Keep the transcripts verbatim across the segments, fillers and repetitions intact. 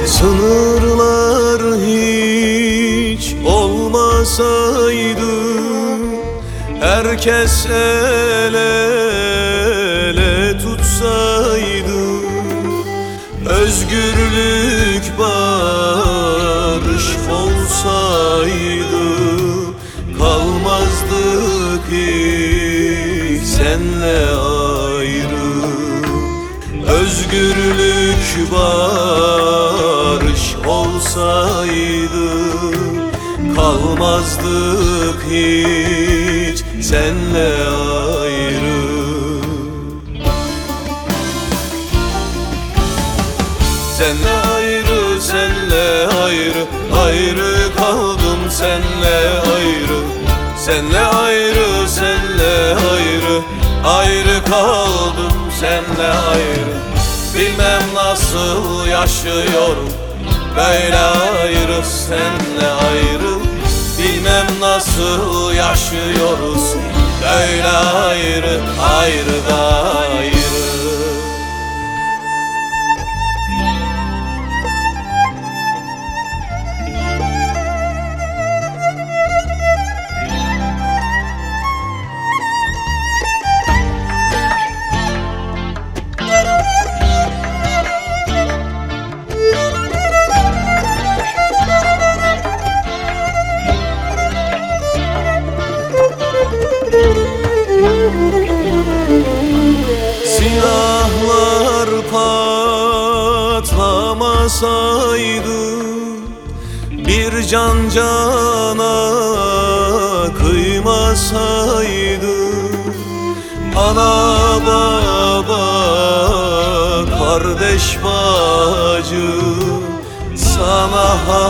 Sınırlar hiç olmasaydı, herkes el ele tutsaydı, özgürlük barış olsaydı, kalmazdık hiç senle ayrı. Özgürlük barış olsaydı, kalmazdık hiç senle ayrı. Senle ayrı, senle ayrı, ayrı kaldım senle ayrı. Senle ayrı, senle ayrı, ayrı kaldım senle ayrı. Bilmem nasıl yaşıyorum böyle ayrı senle ayrı. Bilmem nasıl yaşıyoruz böyle ayrı, ayrı da ayrı. Silahlar patlamasaydı, bir can cana kıymasaydı, ana baba kardeş bacı sana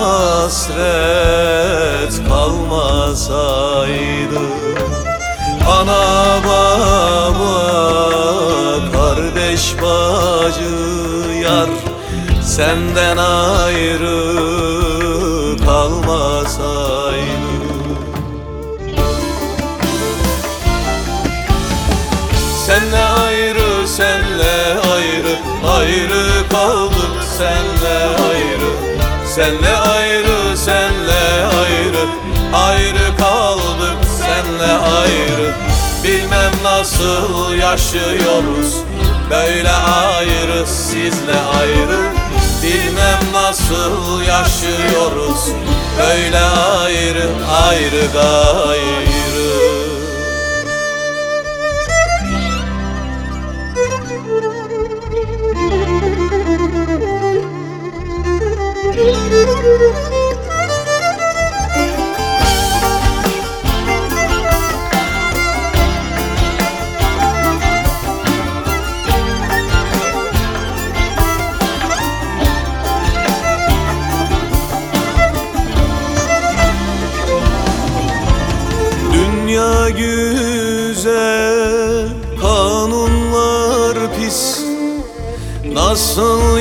hasret kalmasaydı, ana baba kardeş bacı yar senden ayrı kalmasaydı. Senle ayrı, senle ayrı, ayrı kaldık senle ayrı. Senle ayrı, senle ayrı, ayrı kaldık senle ayrı. Bilmem nasıl yaşıyoruz böyle ayrı sizle ayrı. Bilmem nasıl yaşıyoruz böyle ayrı, ayrı gayrı. Dünya güzel, kanunlar pis. Nasıl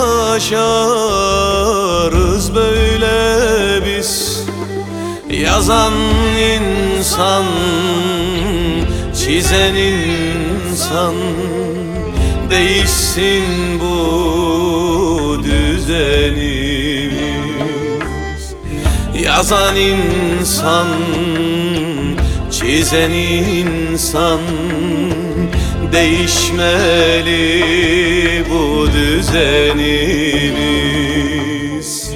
yaşarız böyle biz? Yazan insan, çizen insan, değişsin bu düzenimiz. Yazan insan, çizen insan, değişmeli bu düzenimiz.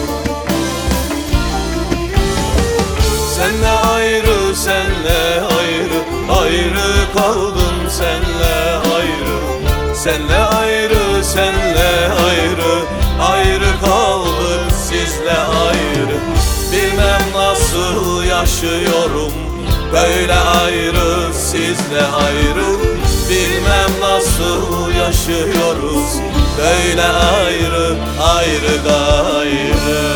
Senle ayrı, senle ayrı, ayrı kaldım senle ayrı. Senle ayrı, senle ayrı, ayrı kaldık sizle ayrı. Bilmem nasıl yaşıyorum böyle ayrı sizle ayrı. Bilmem nasıl yaşıyoruz böyle ayrı, ayrı gayrı.